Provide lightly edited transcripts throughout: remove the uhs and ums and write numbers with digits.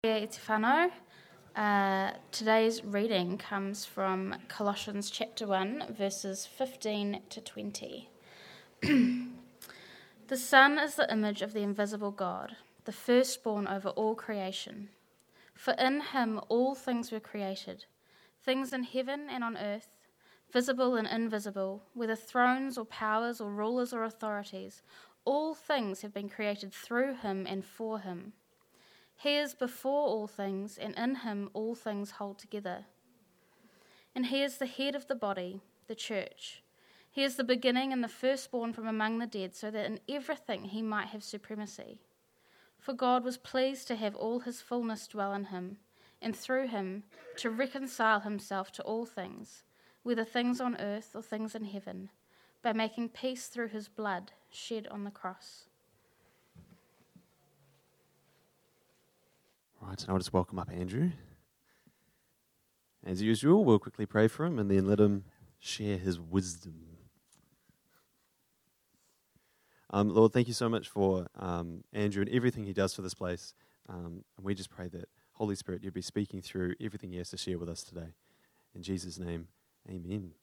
E te whānau. Today's reading comes from Colossians chapter 1, verses 15 to 20. The Son is the image of the invisible God, the firstborn over all creation. For in him all things were created, things in heaven and on earth, visible and invisible, whether thrones or powers or rulers or authorities, all things have been created through him and for him. He is before all things, and in him all things hold together. And he is the head of the body, the church. He is the beginning and the firstborn from among the dead, so that in everything he might have supremacy. For God was pleased to have all his fullness dwell in him, and through him to reconcile himself to all things, whether things on earth or things in heaven, by making peace through his blood shed on the cross. Right, and I'll just welcome up Andrew. As usual, we'll quickly pray for him and then let him share his wisdom. Lord, thank you so much for Andrew and everything he does for this place. And we just pray that, Holy Spirit, you'll be speaking through everything he has to share with us today. In Jesus' name, amen.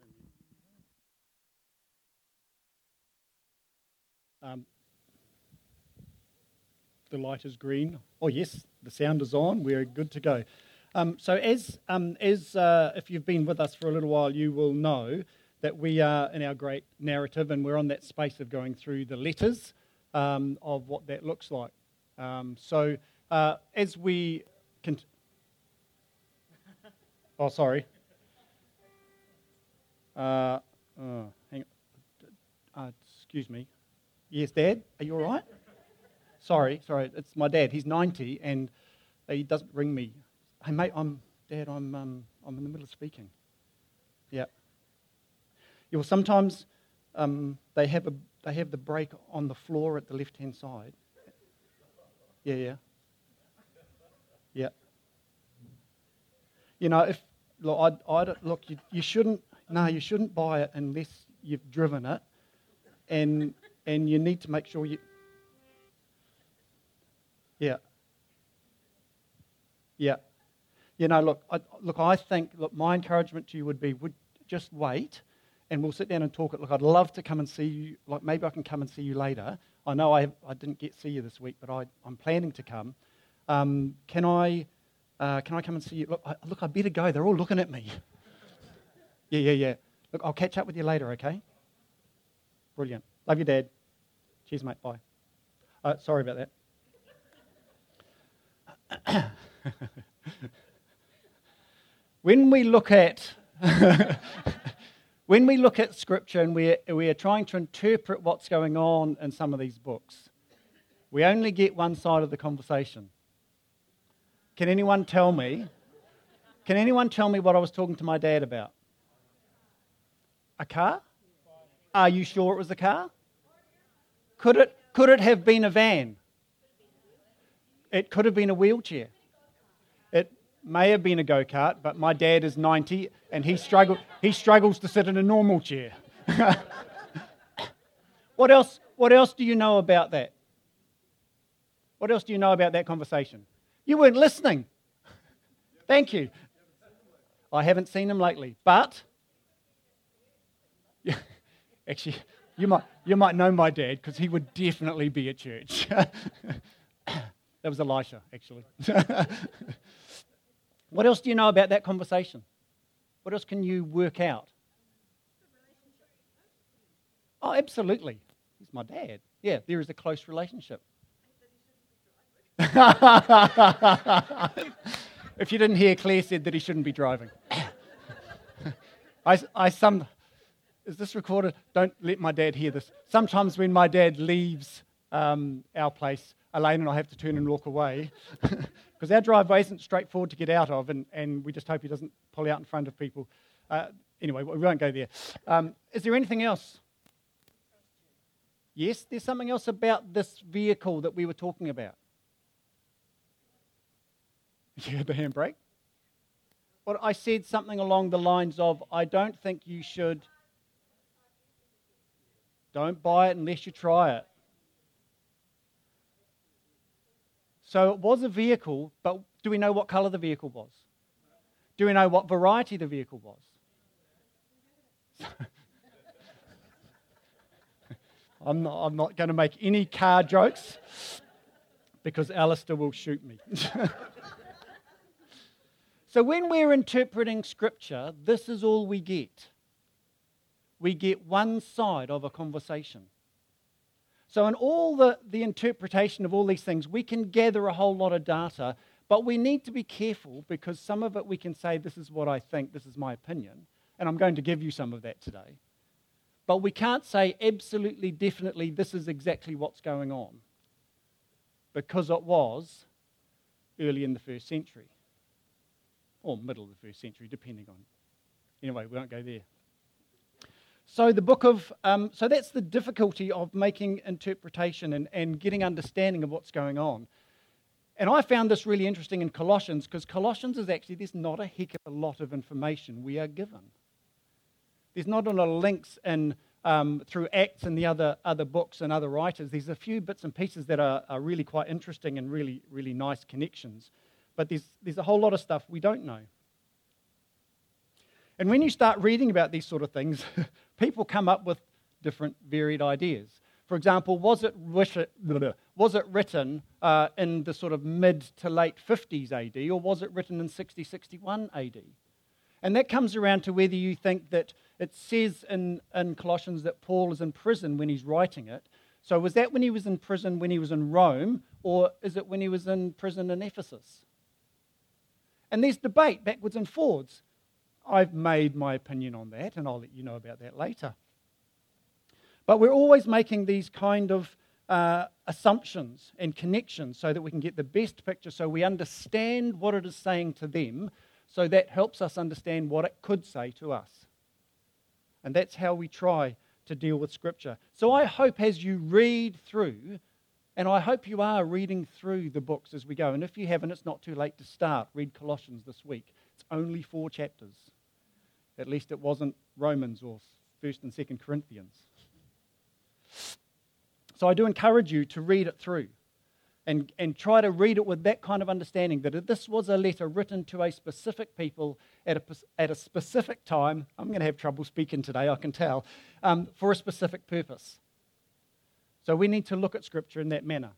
The light is green. Oh yes, the sound is on. We're good to go. So as if you've been with us for a little while, you will know that we are in our great narrative, and we're on that space of going through the letters of what that looks like. As we sorry. Hang on. Excuse me. Yes, Dad. Are you all right? Sorry, it's my dad. He's 90 and he doesn't ring me. Hey mate, I'm in the middle of speaking. Yeah. Well, sometimes they have the brake on the floor at the left-hand side. Yeah. You know, you shouldn't buy it unless you've driven it, and you need to make sure you. Yeah. You know, I think my encouragement to you would just wait, and we'll sit down and talk it. Look, I'd love to come and see you. Like, maybe I can come and see you later. I know I didn't get to see you this week, but I'm planning to come. Can I come and see you? Look, I better go. They're all looking at me. Yeah. Look, I'll catch up with you later, okay? Brilliant. Love you, Dad. Cheers, mate. Bye. Sorry about that. When we look at Scripture and we are trying to interpret what's going on in some of these books, we only get one side of the conversation. Can anyone tell me what I was talking to my dad about? A car? Are you sure it was a car? Could it have been a van? It could have been a wheelchair. It may have been a go-kart, but my dad is 90 and he struggles to sit in a normal chair. What else do you know about that? What else do you know about that conversation? You weren't listening. Thank you. I haven't seen him lately, but actually, you might know my dad because he would definitely be at church. That was Elisha, actually. What else do you know about that conversation? What else can you work out? Oh, absolutely. He's my dad. Yeah, there is a close relationship. If you didn't hear, Claire said that he shouldn't be driving. Is this recorded? Don't let my dad hear this. Sometimes when my dad leaves our place, Elaine and I have to turn and walk away because our driveway isn't straightforward to get out of, and we just hope he doesn't pull out in front of people. Anyway, we won't go there. Is there anything else? Yes, there's something else about this vehicle that we were talking about. Yeah, the handbrake. Well, I said something along the lines of, I don't think you should. Don't buy it unless you try it. So it was a vehicle, but do we know what colour the vehicle was? Do we know what variety the vehicle was? I'm not going to make any car jokes because Alistair will shoot me. So when we're interpreting Scripture, this is all we get. We get one side of a conversation. So in all the interpretation of all these things, we can gather a whole lot of data, but we need to be careful because some of it we can say, this is what I think, this is my opinion, and I'm going to give you some of that today. But we can't say absolutely, definitely, this is exactly what's going on, because it was early in the first century, or middle of the first century, depending on. Anyway, we won't go there. So the book of, so that's the difficulty of making interpretation and getting understanding of what's going on. And I found this really interesting in Colossians, because Colossians is actually, there's not a heck of a lot of information we are given. There's not a lot of links in, through Acts and the other books and other writers. There's a few bits and pieces that are really quite interesting and really, really nice connections. But there's a whole lot of stuff we don't know. And when you start reading about these sort of things, people come up with different varied ideas. For example, was it written in the sort of mid to late 50s AD, or was it written in 60, 61 AD? And that comes around to whether you think that it says in Colossians that Paul is in prison when he's writing it. So was that when he was in prison when he was in Rome, or is it when he was in prison in Ephesus? And there's debate backwards and forwards. I've made my opinion on that, and I'll let you know about that later. But we're always making these kind of assumptions and connections so that we can get the best picture, so we understand what it is saying to them, so that helps us understand what it could say to us. And that's how we try to deal with Scripture. So I hope as you read through, and I hope you are reading through the books as we go, and if you haven't, it's not too late to start. Read Colossians this week. It's only 4 chapters. At least it wasn't Romans or 1st and 2nd Corinthians. So I do encourage you to read it through and try to read it with that kind of understanding that this was a letter written to a specific people at a specific time. I'm going to have trouble speaking today, I can tell, for a specific purpose. So we need to look at Scripture in that manner.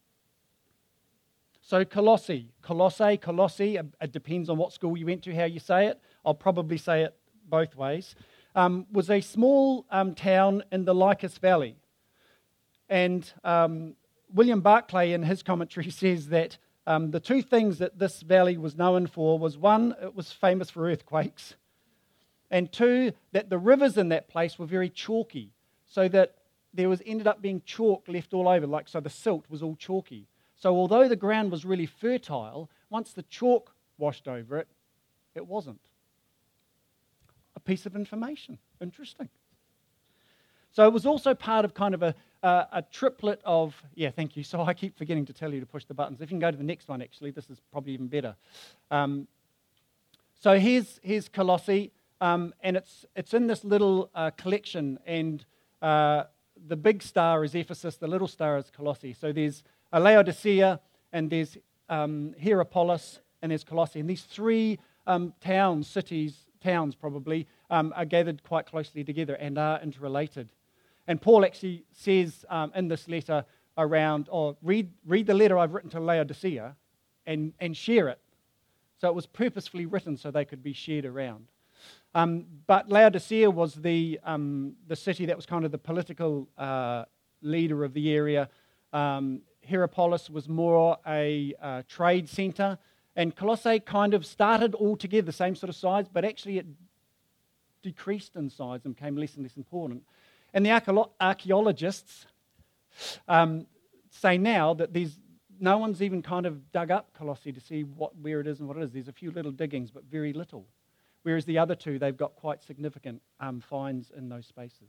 So Colossae, it depends on what school you went to, how you say it. I'll probably say it both ways, was a small town in the Lycus Valley. And William Barclay in his commentary says that the 2 things that this valley was known for was, 1, it was famous for earthquakes, and 2, that the rivers in that place were very chalky, so that there ended up being chalk left all over, so the silt was all chalky. So although the ground was really fertile, once the chalk washed over it, it wasn't. A piece of information. Interesting. So it was also part of kind of a triplet of, yeah, thank you. So I keep forgetting to tell you to push the buttons. If you can go to the next one, actually, this is probably even better. So here's Colossae, and it's in this little collection, and the big star is Ephesus, the little star is Colossae. So there's Laodicea, and there's Hierapolis, and there's Colossae. And these 3 towns probably, are gathered quite closely together and are interrelated. And Paul actually says in this letter around, read the letter I've written to Laodicea and share it. So it was purposefully written so they could be shared around. But Laodicea was the city that was kind of the political leader of the area. Hierapolis was more a trade centre. And Colossae kind of started all together, the same sort of size, but actually it decreased in size and became less and less important. And the archaeologists say now that no one's even kind of dug up Colossae to see where it is and what it is. There's a few little diggings, but very little. Whereas the other 2, they've got quite significant finds in those spaces.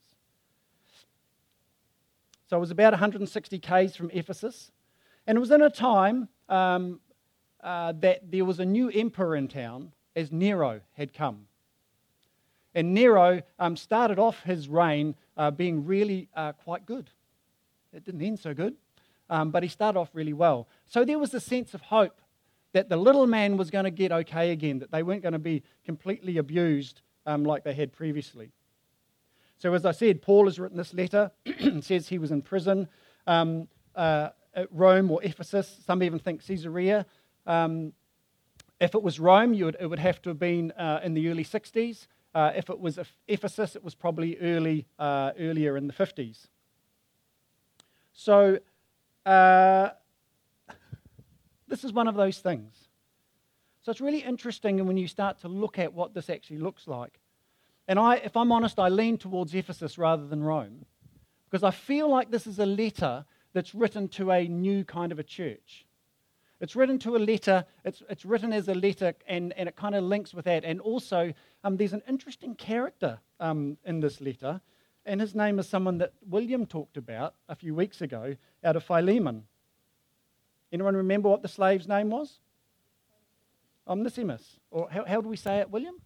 So it was about 160 k's from Ephesus. And it was in a time that there was a new emperor in town as Nero had come. And Nero started off his reign being really quite good. It didn't end so good. but he started off really well. So there was a sense of hope that the little man was going to get okay again, that they weren't going to be completely abused like they had previously. So as I said, Paul has written this letter. It says he was in prison at Rome or Ephesus. Some even think Caesarea. If it was Rome, it would have to have been in the early 60s. If it was Ephesus, it was probably earlier in the 50s. So this is one of those things. So it's really interesting when you start to look at what this actually looks like. And if I'm honest, I lean towards Ephesus rather than Rome, because I feel like this is a letter that's written to a new kind of a church. It's written to a letter, it's written as a letter, and it kind of links with that. And also, there's an interesting character in this letter, and his name is someone that William talked about a few weeks ago out of Philemon. Anyone remember what the slave's name was? Onesimus. Or how do we say it, William?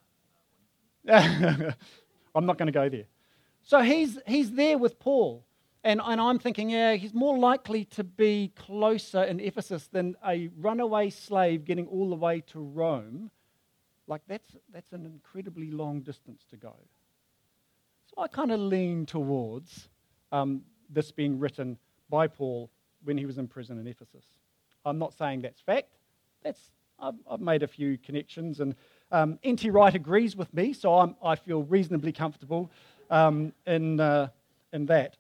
I'm not going to go there. So he's there with Paul. And I'm thinking, yeah, he's more likely to be closer in Ephesus than a runaway slave getting all the way to Rome. Like, that's an incredibly long distance to go. So I kind of lean towards this being written by Paul when he was in prison in Ephesus. I'm not saying that's fact. I've made a few connections, and N.T. Wright agrees with me, so I feel reasonably comfortable in that.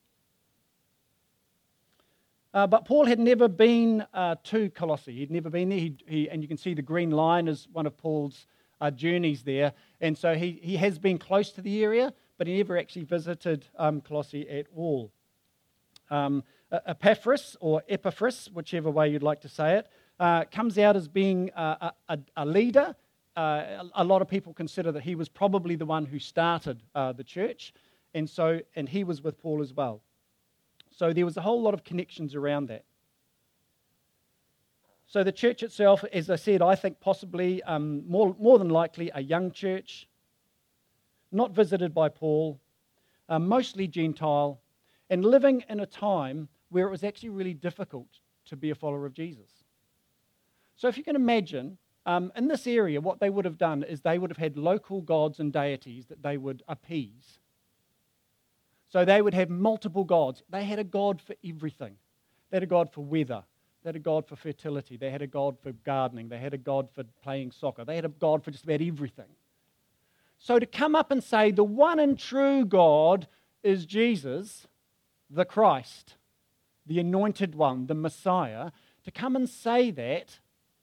But Paul had never been to Colossae. He'd never been there. And you can see the green line is one of Paul's journeys there. And so he has been close to the area, but he never actually visited Colossae at all. Epaphras, or Epaphras, whichever way you'd like to say it, comes out as being a leader. A lot of people consider that he was probably the one who started the church. And he was with Paul as well. So there was a whole lot of connections around that. So the church itself, as I said, I think possibly more than likely a young church, not visited by Paul, mostly Gentile, and living in a time where it was actually really difficult to be a follower of Jesus. So if you can imagine, in this area, what they would have done is they would have had local gods and deities that they would appease. So they would have multiple gods. They had a god for everything. They had a god for weather. They had a god for fertility. They had a god for gardening. They had a god for playing soccer. They had a god for just about everything. So to come up and say the one and true God is Jesus, the Christ, the anointed one, the Messiah, to come and say that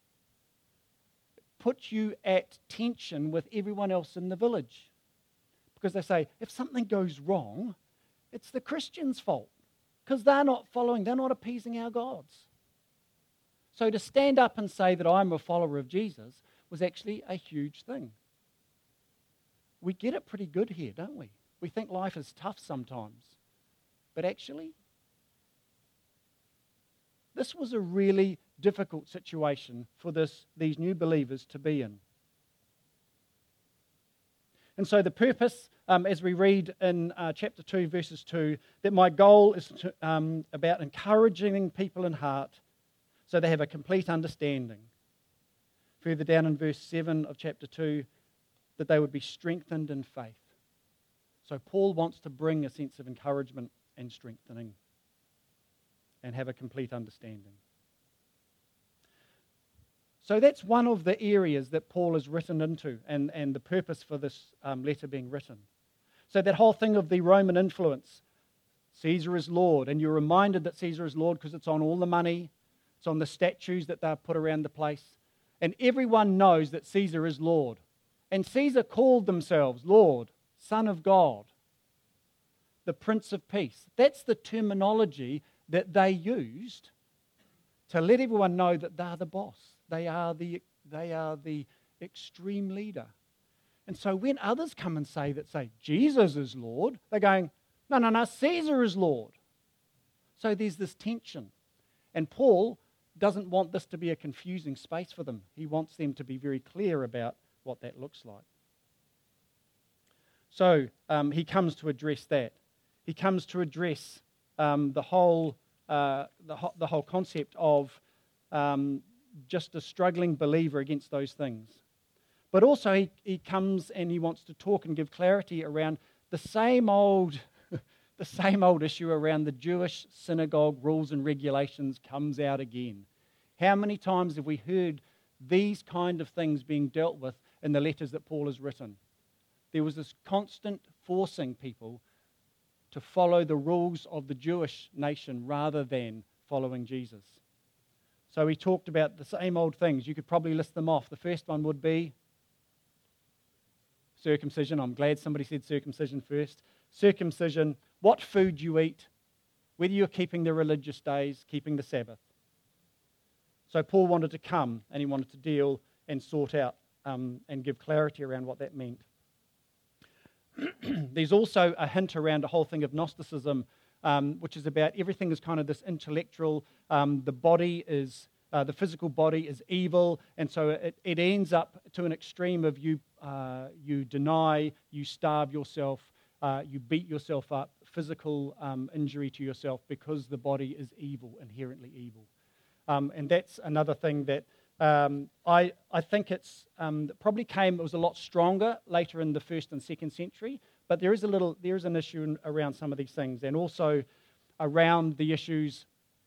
puts you at tension with everyone else in the village. Because they say, if something goes wrong, it's the Christians' fault, because they're not appeasing our gods. So to stand up and say that I'm a follower of Jesus was actually a huge thing. We get it pretty good here, don't we? We think life is tough sometimes. But actually, this was a really difficult situation for these new believers to be in. And so the purpose, as we read in chapter 2, verses 2, that my goal is about encouraging people in heart so they have a complete understanding. Further down in verse 7 of chapter 2, that they would be strengthened in faith. So Paul wants to bring a sense of encouragement and strengthening and have a complete understanding. So that's one of the areas that Paul is written into and the purpose for this letter being written. So that whole thing of the Roman influence, Caesar is Lord, and you're reminded that Caesar is Lord because it's on all the money, it's on the statues that they're put around the place, and everyone knows that Caesar is Lord. And Caesar called themselves Lord, Son of God, the Prince of Peace. That's the terminology that they used to let everyone know that they're the boss. They are the extreme leader. And so when others come and say Jesus is Lord, they're going, no, Caesar is Lord. So there's this tension. And Paul doesn't want this to be a confusing space for them. He wants them to be very clear about what that looks like. So he comes to address that. He comes to address the whole the whole concept of just a struggling believer against those things. But also he comes and he wants to talk and give clarity around the same old issue around the Jewish synagogue rules and regulations comes out again. How many times have we heard these kind of things being dealt with in the letters that Paul has written? There was this constant forcing people to follow the rules of the Jewish nation rather than following Jesus. So he talked about the same old things. You could probably list them off. The first one would be circumcision. I'm glad somebody said circumcision first. Circumcision, what food you eat, whether you're keeping the religious days, keeping the Sabbath. So Paul wanted to come and he wanted to deal and sort out and give clarity around what that meant. There's also a hint around a whole thing of Gnosticism, which is about everything is kind of this intellectual. The body is, the physical body is evil, and so it ends up to an extreme of you deny, you starve yourself, you beat yourself up, physical injury to yourself because the body is evil, inherently evil. And that's another thing that I think it's probably it was a lot stronger later in the 1st and 2nd century, but there is an issue around some of these things, and also around the issues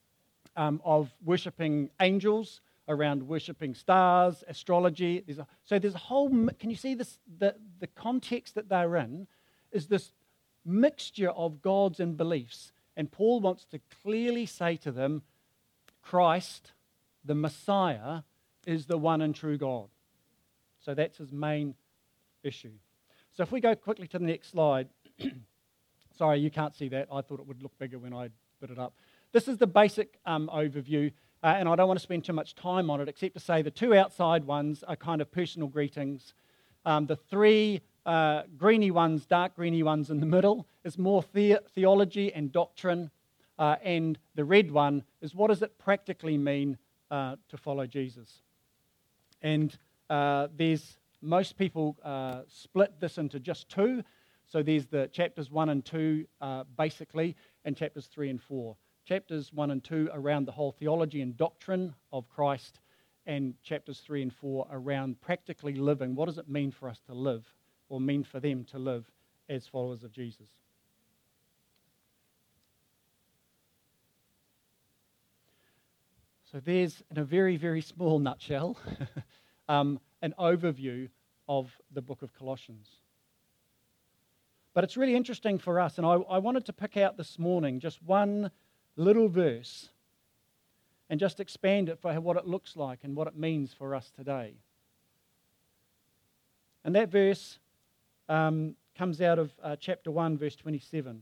of worshipping angels, around worshipping stars, astrology. There's a whole. Can you see this? The context that they're in is this mixture of gods and beliefs, and Paul wants to clearly say to them, Christ, the Messiah, is the one and true God. So that's his main issue. So if we go quickly to the next slide. Sorry, you can't see that. I thought it would look bigger when I put it up. This is the basic overview, and I don't want to spend too much time on it, except to say the two outside ones are kind of personal greetings. The three greeny ones, dark greeny ones in the middle, is more theology and doctrine, and the red one is what does it practically mean to follow Jesus. And most people split this into just two. So there's the chapters 1 and 2 basically, and chapters 3 and 4. Chapters 1 and 2 around the whole theology and doctrine of Christ, and chapters 3 and 4 around practically living. What does it mean for us to live, or mean for them to live as followers of Jesus? So there's, in a very, very small nutshell, an overview of the book of Colossians. But it's really interesting for us, and I wanted to pick out this morning just one little verse and just expand it for what it looks like and what it means for us today. And that verse comes out of chapter 1, verse 27.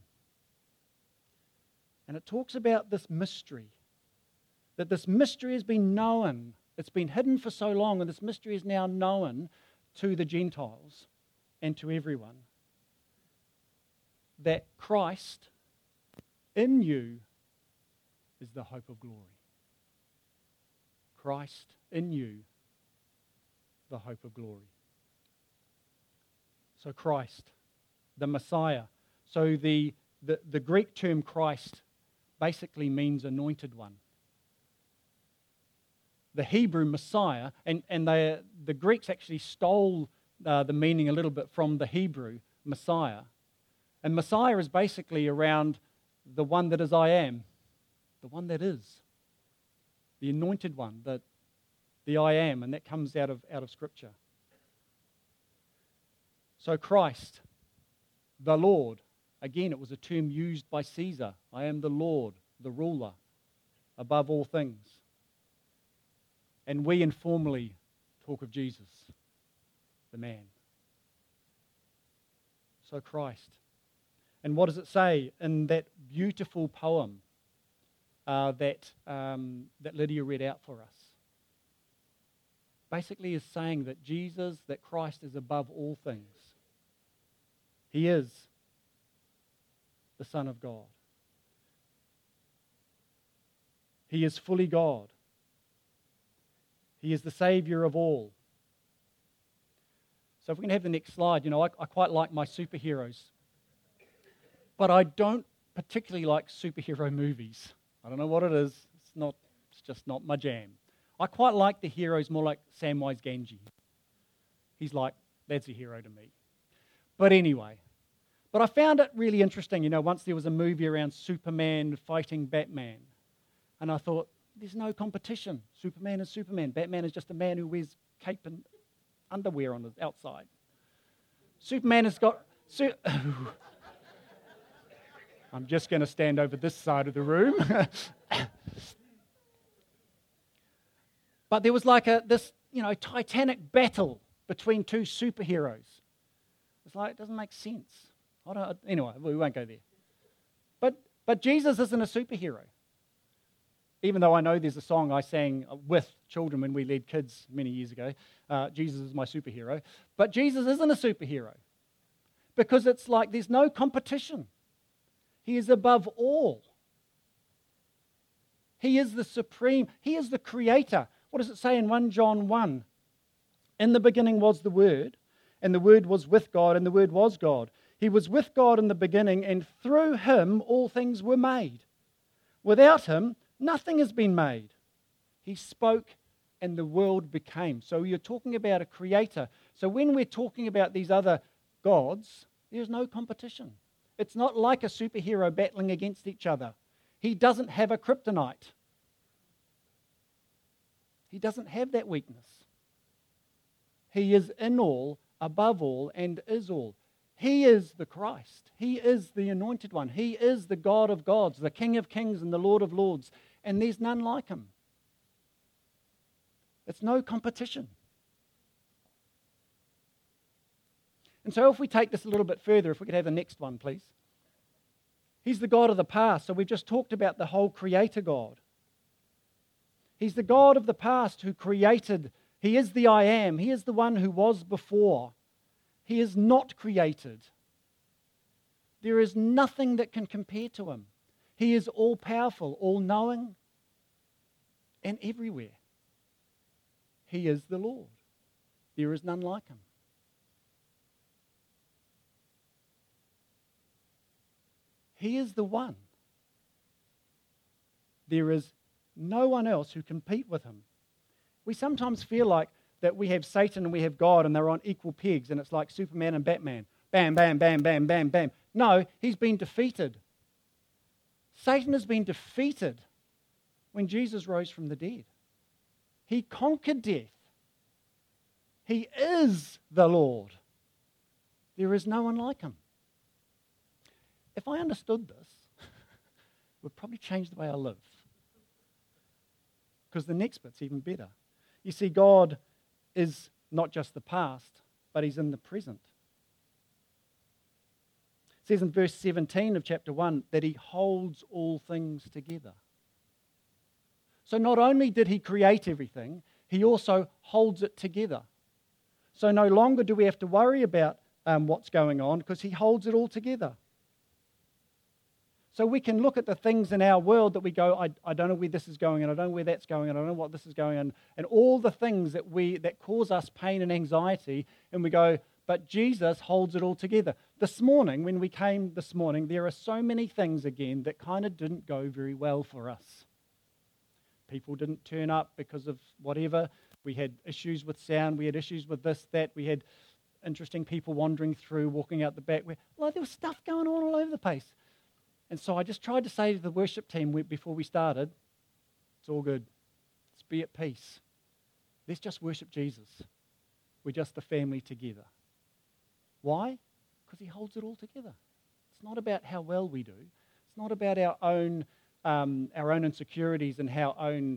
And it talks about this mystery, that this mystery has been known. It's been hidden for so long, and this mystery is now known to the Gentiles and to everyone. That Christ in you is the hope of glory. Christ in you, the hope of glory. So Christ, the Messiah. So the Greek term Christ basically means anointed one. The Hebrew Messiah, and the Greeks actually stole the meaning a little bit from the Hebrew Messiah. And Messiah is basically around the one that is I am, the one that is, the anointed one, the I am, and that comes out of Scripture. So Christ, the Lord, again, it was a term used by Caesar. I am the Lord, the ruler, above all things. And we informally talk of Jesus, the man. So Christ. And what does it say in that beautiful poem that Lydia read out for us? Basically is saying that Jesus, that Christ is above all things. He is the Son of God. He is fully God. He is the Savior of all. So if we can have the next slide, I quite like my superheroes. But I don't particularly like superhero movies. I don't know what it is. It's just not my jam. I quite like the heroes more like Samwise Gamgee. He's like, that's a hero to me. But anyway, I found it really interesting. Once there was a movie around Superman fighting Batman. And I thought, there's no competition. Superman is Superman. Batman is just a man who wears cape and underwear on his outside. Superman has got... I'm just going to stand over this side of the room. But there was like this titanic battle between two superheroes. It's like, it doesn't make sense. Anyway, we won't go there. But Jesus isn't a superhero. Even though I know there's a song I sang with children when we led kids many years ago, Jesus is my superhero. But Jesus isn't a superhero. Because it's like there's no competition. He is above all. He is the supreme. He is the creator. What does it say in 1 John 1? In the beginning was the Word, and the Word was with God, and the Word was God. He was with God in the beginning, and through Him all things were made. Without Him, nothing has been made. He spoke, and the world became. So you're talking about a creator. So when we're talking about these other gods, there's no competition. It's not like a superhero battling against each other. He doesn't have a kryptonite. He doesn't have that weakness. He is in all, above all, and is all. He is the Christ. He is the Anointed One. He is the God of gods, the King of kings and the Lord of lords. And there's none like Him. It's no competition. And so if we take this a little bit further, if we could have the next one, please. He's the God of the past. So we've just talked about the whole Creator God. He's the God of the past who created. He is the I Am. He is the one who was before. He is not created. There is nothing that can compare to Him. He is all-powerful, all-knowing, and everywhere. He is the Lord. There is none like Him. He is the one. There is no one else who can compete with Him. We sometimes feel like that we have Satan and we have God and they're on equal pegs and it's like Superman and Batman. Bam, bam, bam, bam, bam, bam. No, he's been defeated. Satan has been defeated when Jesus rose from the dead. He conquered death. He is the Lord. There is no one like Him. If I understood this, it would probably change the way I live. Because the next bit's even better. You see, God is not just the past, but He's in the present. It says in verse 17 of chapter 1 that He holds all things together. So not only did He create everything, He also holds it together. So no longer do we have to worry about what's going on because He holds it all together. So we can look at the things in our world that we go, I don't know where this is going, and I don't know where that's going, and I don't know what this is going on, and all the things that cause us pain and anxiety, and we go, but Jesus holds it all together. This morning, when we came this morning, there are so many things again that kind of didn't go very well for us. People didn't turn up because of whatever. We had issues with sound, we had issues with this, that, we had interesting people wandering through, walking out the back. There was stuff going on all over the place. And so I just tried to say to the worship team before we started, it's all good. Let's be at peace. Let's just worship Jesus. We're just a family together. Why? Because He holds it all together. It's not about how well we do. It's not about our own insecurities and our own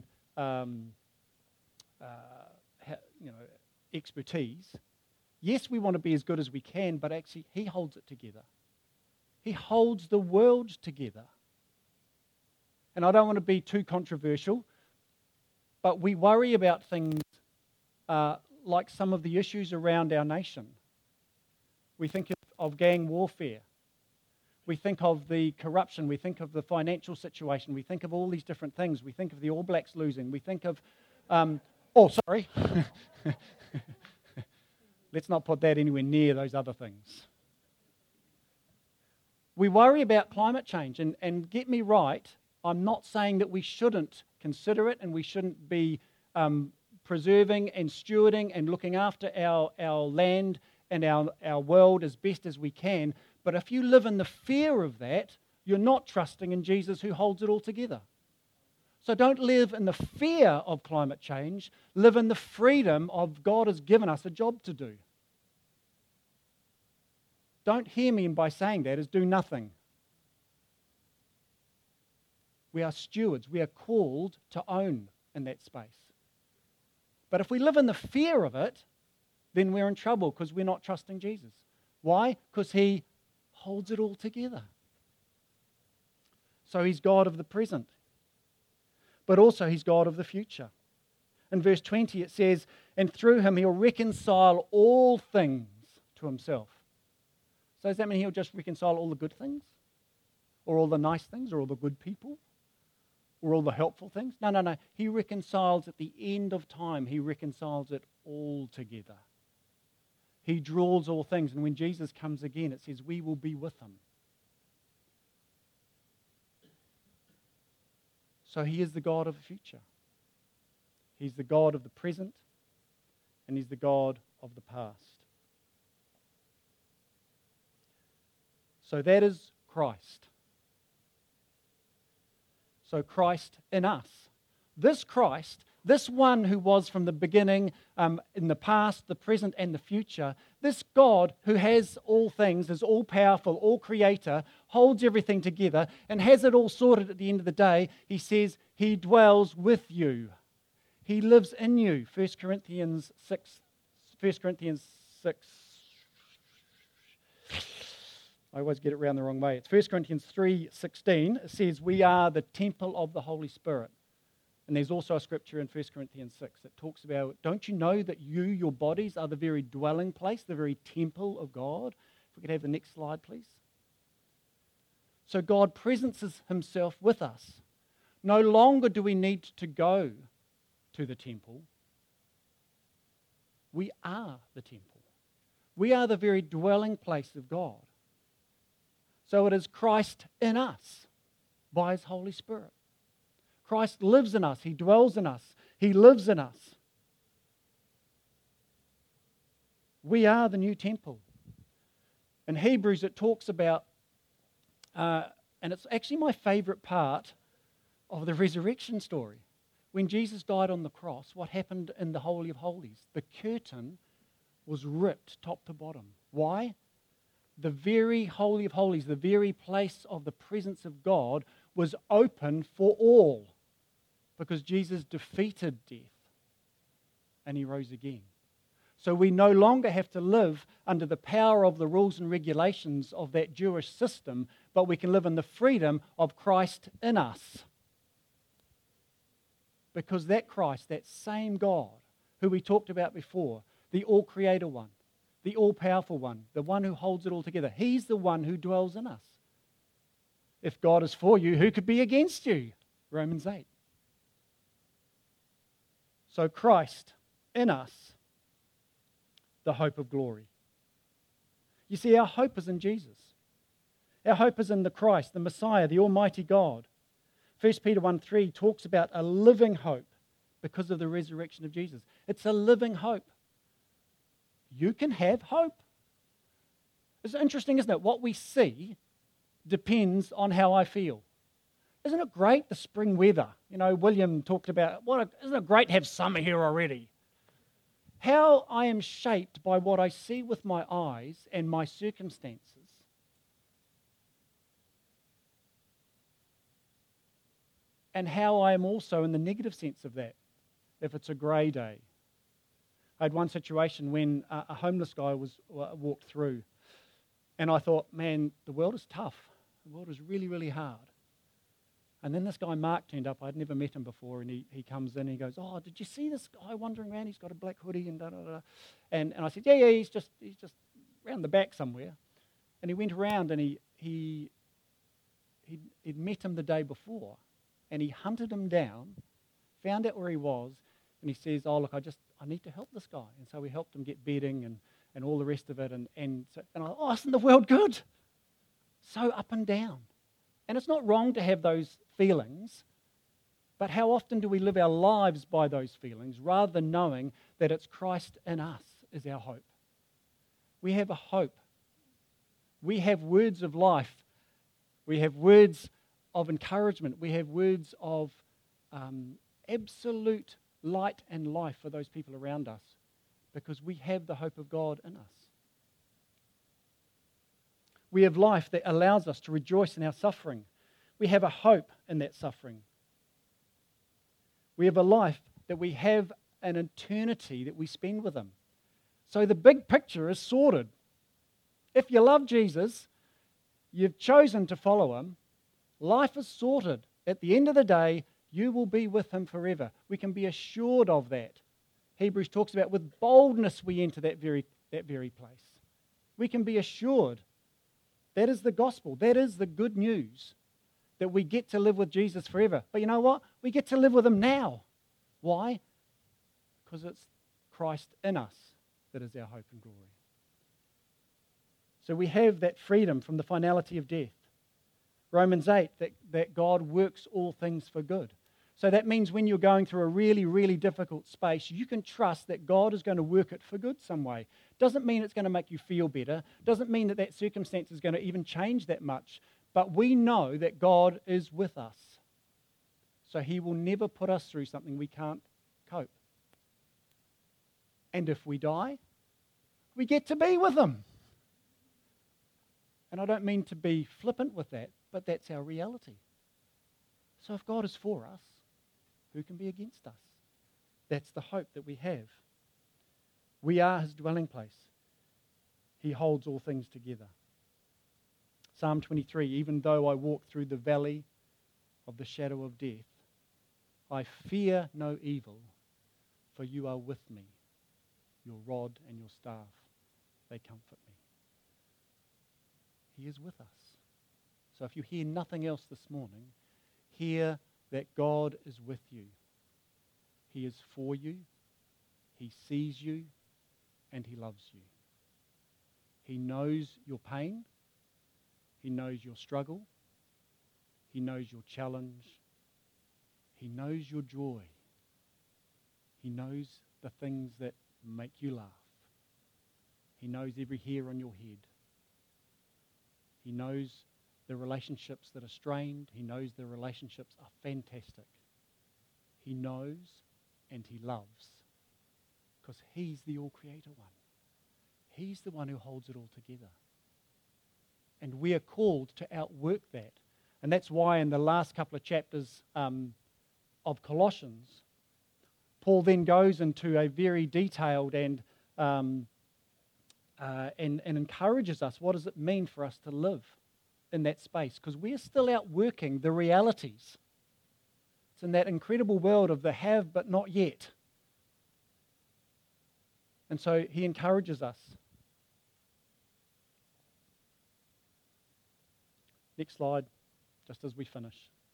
expertise. Yes, we want to be as good as we can, but actually He holds it together. He holds the world together. And I don't want to be too controversial, but we worry about things like some of the issues around our nation. We think of gang warfare. We think of the corruption. We think of the financial situation. We think of all these different things. We think of the All Blacks losing. We think of... Let's not put that anywhere near those other things. We worry about climate change, and get me right, I'm not saying that we shouldn't consider it and we shouldn't be preserving and stewarding and looking after our land and our world as best as we can. But if you live in the fear of that, you're not trusting in Jesus who holds it all together. So don't live in the fear of climate change. Live in the freedom of God has given us a job to do. Don't hear me by saying that as do nothing. We are stewards. We are called to own in that space. But if we live in the fear of it, then we're in trouble because we're not trusting Jesus. Why? Because He holds it all together. So He's God of the present, but also He's God of the future. In verse 20 it says, and through Him He'll reconcile all things to Himself. So does that mean He'll just reconcile all the good things? Or all the nice things? Or all the good people? Or all the helpful things? No. He reconciles at the end of time. He reconciles it all together. He draws all things. And when Jesus comes again, it says we will be with Him. So He is the God of the future. He's the God of the present. And He's the God of the past. So that is Christ. So Christ in us. This Christ, this one who was from the beginning, in the past, the present, and the future, this God who has all things, is all-powerful, all-creator, holds everything together, and has it all sorted at the end of the day, He says He dwells with you. He lives in you. 1 Corinthians 6. I always get it around the wrong way. It's 1 Corinthians 3:16. It says, we are the temple of the Holy Spirit. And there's also a scripture in 1 Corinthians 6 that talks about, don't you know that your bodies, are the very dwelling place, the very temple of God? If we could have the next slide, please. So God presences Himself with us. No longer do we need to go to the temple. We are the temple. We are the very dwelling place of God. So it is Christ in us by His Holy Spirit. Christ lives in us. He dwells in us. He lives in us. We are the new temple. In Hebrews it talks about, and it's actually my favorite part of the resurrection story. When Jesus died on the cross, what happened in the Holy of Holies? The curtain was ripped top to bottom. Why? The very Holy of Holies, the very place of the presence of God, was open for all because Jesus defeated death and He rose again. So we no longer have to live under the power of the rules and regulations of that Jewish system, but we can live in the freedom of Christ in us. Because that Christ, that same God who we talked about before, the all-creator one, the all-powerful one, the one who holds it all together, He's the one who dwells in us. If God is for you, who could be against you? Romans 8. So Christ in us, the hope of glory. You see, our hope is in Jesus. Our hope is in the Christ, the Messiah, the Almighty God. 1 Peter 1:3 talks about a living hope because of the resurrection of Jesus. It's a living hope. You can have hope. It's interesting, isn't it? What we see depends on how I feel. Isn't it great, the spring weather? You know, William talked about, isn't it great to have summer here already? How I am shaped by what I see with my eyes and my circumstances. And how I am also in the negative sense of that, if it's a grey day. I had one situation when a homeless guy walked through, and I thought, man, the world is tough. The world is really, really hard. And then this guy, Mark, turned up. I'd never met him before, and he comes in and he goes, oh, did you see this guy wandering around? He's got a black hoodie and da-da-da. And I said, yeah, he's just round the back somewhere. And he went around and he'd met him the day before, and he hunted him down, found out where he was, and he says, oh, look, I need to help this guy. And so we helped him get bedding and all the rest of it. And I thought, oh, isn't the world good? So up and down. And it's not wrong to have those feelings, but how often do we live our lives by those feelings rather than knowing that it's Christ in us is our hope? We have a hope. We have words of life. We have words of encouragement. We have words of absolute light and life for those people around us because we have the hope of God in us. We have life that allows us to rejoice in our suffering. We have a hope in that suffering. We have a life that we have an eternity that we spend with Him. So the big picture is sorted. If you love Jesus, you've chosen to follow Him, life is sorted. At the end of the day, you will be with Him forever. We can be assured of that. Hebrews talks about with boldness we enter that very place. We can be assured. That is the gospel. That is the good news, that we get to live with Jesus forever. But you know what? We get to live with Him now. Why? Because it's Christ in us that is our hope and glory. So we have that freedom from the finality of death. Romans 8, that God works all things for good. So that means when you're going through a really, really difficult space, you can trust that God is going to work it for good some way. Doesn't mean it's going to make you feel better. Doesn't mean that circumstance is going to even change that much. But we know that God is with us. So He will never put us through something we can't cope. And if we die, we get to be with Him. And I don't mean to be flippant with that, but that's our reality. So if God is for us, who can be against us? That's the hope that we have. We are His dwelling place. He holds all things together. Psalm 23, even though I walk through the valley of the shadow of death, I fear no evil, for you are with me. Your rod and your staff, they comfort me. He is with us. So if you hear nothing else this morning, hear that God is with you. He is for you. He sees you. And He loves you. He knows your pain. He knows your struggle. He knows your challenge. He knows your joy. He knows the things that make you laugh. He knows every hair on your head. He knows the relationships that are strained. He knows the relationships are fantastic. He knows and He loves because He's the all-creator one. He's the one who holds it all together. And we are called to outwork that. And that's why in the last couple of chapters of Colossians, Paul then goes into a very detailed and encourages us. What does it mean for us to live in that space? Because we're still outworking the realities. It's in that incredible world of the have but not yet. And so he encourages us. Next slide, just as we finish.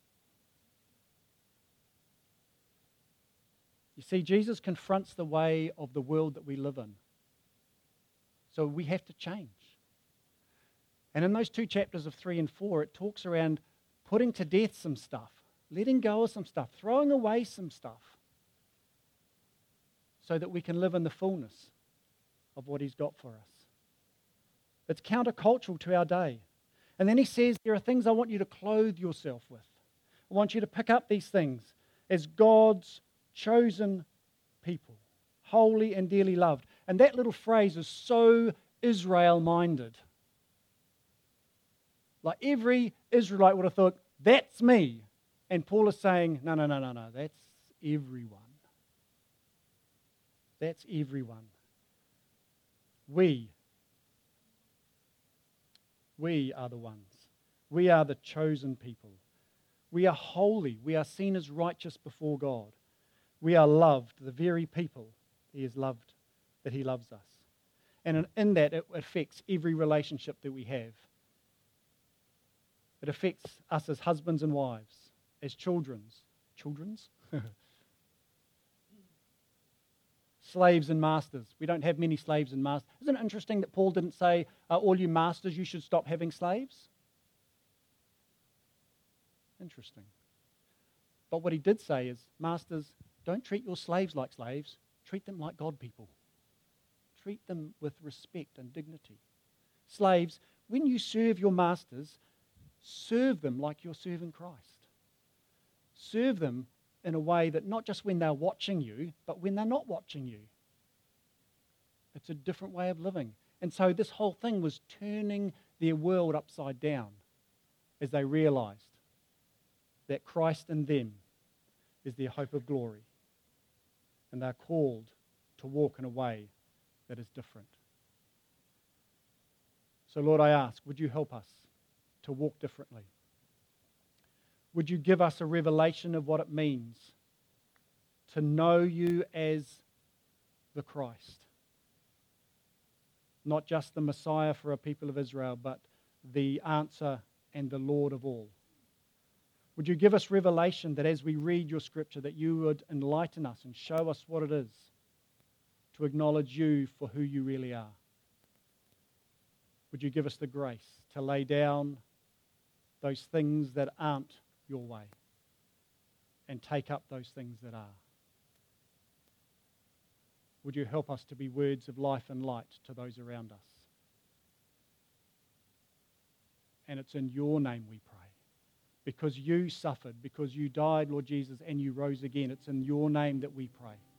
You see, Jesus confronts the way of the world that we live in. So we have to change. And in those two chapters of 3 and 4, it talks around putting to death some stuff, letting go of some stuff, throwing away some stuff, so that we can live in the fullness of what He's got for us. It's countercultural to our day. And then he says, there are things I want you to clothe yourself with. I want you to pick up these things as God's chosen people, holy and dearly loved. And that little phrase is so Israel-minded. Like every Israelite would have thought, that's me. And Paul is saying, no, that's everyone. That's everyone. We are the ones. We are the chosen people. We are holy. We are seen as righteous before God. We are loved, the very people He has loved, that He loves us. And in that, it affects every relationship that we have. It affects us as husbands and wives, as children's, slaves and masters. We don't have many slaves and masters. Isn't it interesting that Paul didn't say, all you masters, you should stop having slaves? Interesting. But what he did say is, masters, don't treat your slaves like slaves. Treat them like God people. Treat them with respect and dignity. Slaves, when you serve your masters, serve them like you're serving Christ. Serve them in a way that not just when they're watching you, but when they're not watching you. It's a different way of living. And so this whole thing was turning their world upside down as they realized that Christ in them is their hope of glory. And they're called to walk in a way that is different. So Lord, I ask, would you help us to walk differently? Would you give us a revelation of what it means to know you as the Christ? Not just the Messiah for a people of Israel, but the answer and the Lord of all. Would you give us revelation that as we read your scripture, that you would enlighten us and show us what it is to acknowledge you for who you really are? Would you give us the grace to lay down those things that aren't your way and take up those things that are? Would you help us to be words of life and light to those around us? And it's in your name we pray. Because you suffered, because you died, Lord Jesus, and you rose again. It's in your name that we pray.